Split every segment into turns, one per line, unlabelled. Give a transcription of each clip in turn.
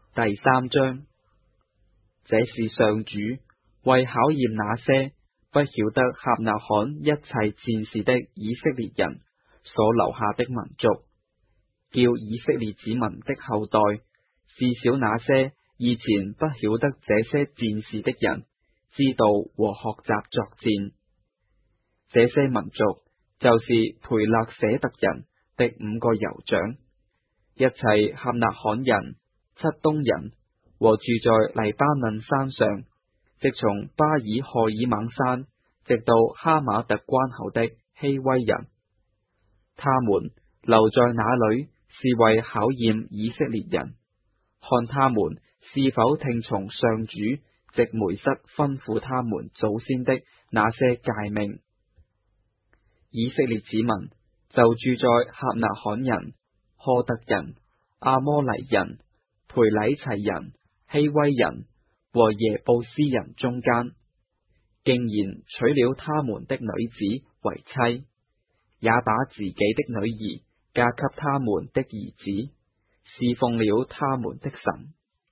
第三章，這是上主為考驗那些不曉得客納罕一切戰事的以色列人所留下的民族，叫以色列子民的後代，至少那些以前不曉得這些戰事的人，知道和學習作戰。這些民族就是培勒舍特人的5個酋長，一切客納罕人、漆冬人和住在黎巴嫩山上，即從巴爾荷爾猛山直到哈馬特關口的希威人。他們留在那裏是為考驗以色列人，看他們是否聽從上主藉梅瑟吩咐他們祖先的那些誡命。以色列子民就住在客納罕人、赫特人、阿摩黎人、培禮齊人、希威人和耶布斯人中間，竟然娶了他們的女子為妻，也把自己的女兒嫁給他們的兒子，侍奉了他們的神。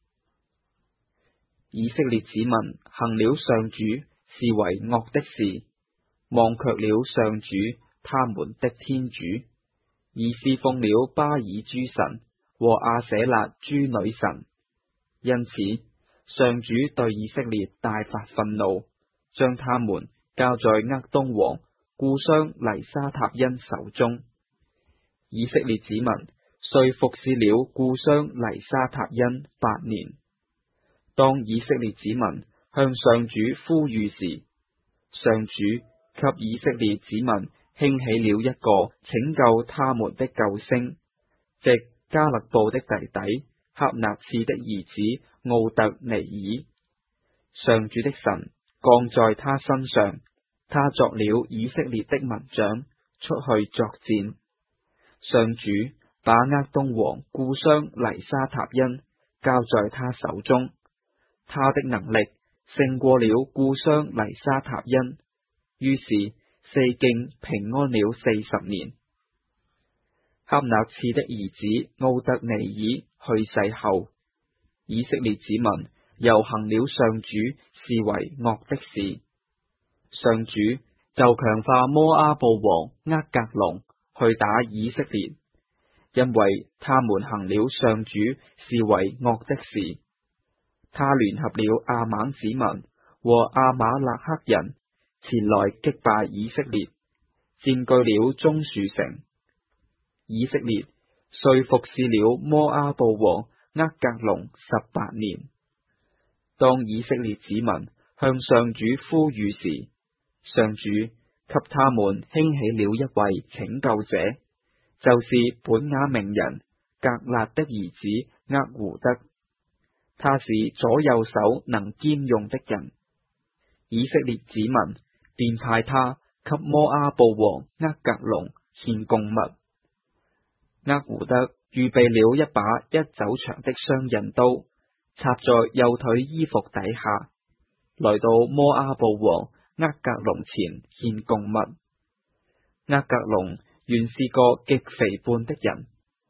以色列子民行了上主視為惡的事，忘卻了上主他們的天主，而侍奉了巴爾諸神和亞舍辣諸女神。因此，上主對以色列大發憤怒，將他們交在厄東王固商黎沙塔因手中。以色列子民遂服侍了固商黎沙塔因8年。當以色列子民向上主呼籲時，上主給以色列子民興起了一個拯救他們的救星，即加勒布的弟弟赫納次的兒子奧特尼爾。上主的神降在他身上，他作了以色列的民長，出去作戰。上主把厄東王固商黎沙塔因交在他手中，他的能力勝過了固商黎沙塔因，於是四境平安了40年。赫納次的兒子奧特尼爾去世後，以色列子民又行了上主視為惡的事。上主就強化摩阿布王厄格龍去打以色列，因為他們行了上主視為惡的事。他聯合了亞瑪子民和亞瑪肋克人前來擊敗以色列，佔據了棕樹城。以色列遂服侍了摩阿布王厄格龍18年。當以色列子民向上主呼籲時，上主給他們興起了一位拯救者，就是本雅明人革辣的兒子厄胡德。他是左右手能兼用的人。以色列子民便派他給摩阿布王厄格龍獻供物。厄胡德預備了一把1肘長的雙刃刀，插在右腿衣服底下，來到摩阿布王厄格龍前獻供物。厄格龍原是個極肥胖的人，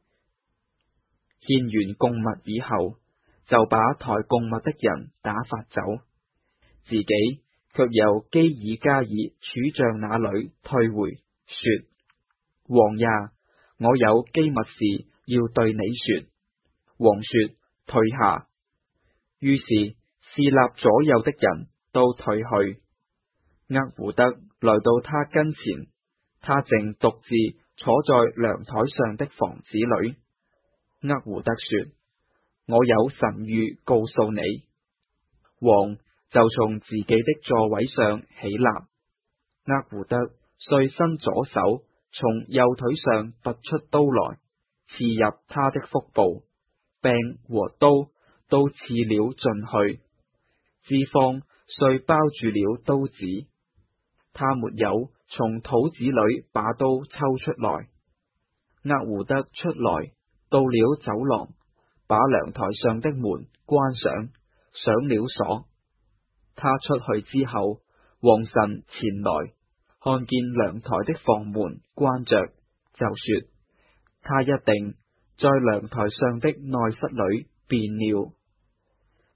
獻完供物以後，就把抬供物的人打發走，自己卻由基爾加爾柱像那裏退回，說：王呀，我有機密事要對你說。王說：退下。於是侍立左右的人都退去。厄胡德來到他跟前，他正獨自坐在涼台上的房子裏。厄胡德說：我有神諭告訴你。王就從自己的座位上起立。厄胡德遂伸左手從右腿上拔出刀來，刺入他的腹部，柄和刀都刺了進去，脂肪遂包住了刀子。他沒有從肚子裏把刀抽出來。厄胡德出來，到了走廊，把涼台上的門關上，上了鎖。他出去之後，王神前來，看見涼台的房門關着，就說：他一定在涼台上的內室裏變了。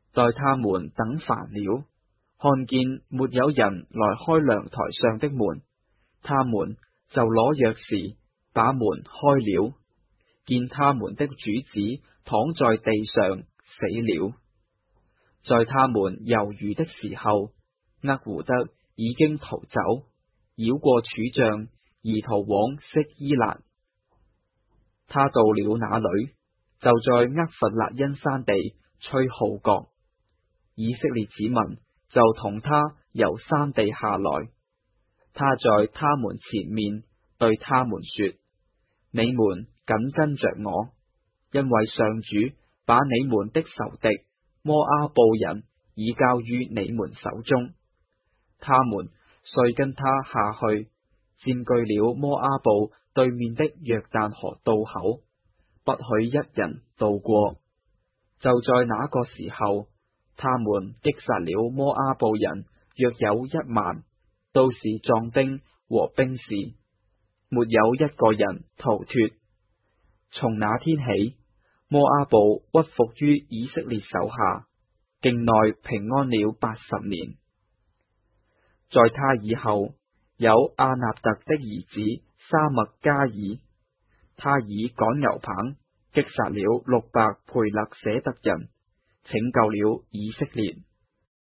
待他們等煩了，看見沒有人來開涼台上的門，他們就攞鑰匙把門開了，見他們的主子躺在地上死了。在他們猶豫的時候，厄胡德已經逃走，繞過柱像而逃往色伊勒。他到了那裏，就在厄弗辣因山地吹號角，以色列子民就同他由山地下來。他在他們前面對他們說：你們緊跟着我，因為上主把你們的仇敵摩阿布人已交於你們手中。他們遂跟他下去，佔據了摩阿布對面的約旦河渡口，不許一人渡過。就在那個時候，他們擊殺了摩阿布人約有1萬，都是壯丁和兵士，沒有一個人逃脫。從那天起，摩阿布屈服於以色列手下，境內平安了80年。在他以後，有亞納特的兒子沙麥加爾，他以趕牛棒擊殺了600培勒舍特人，拯救了以色列。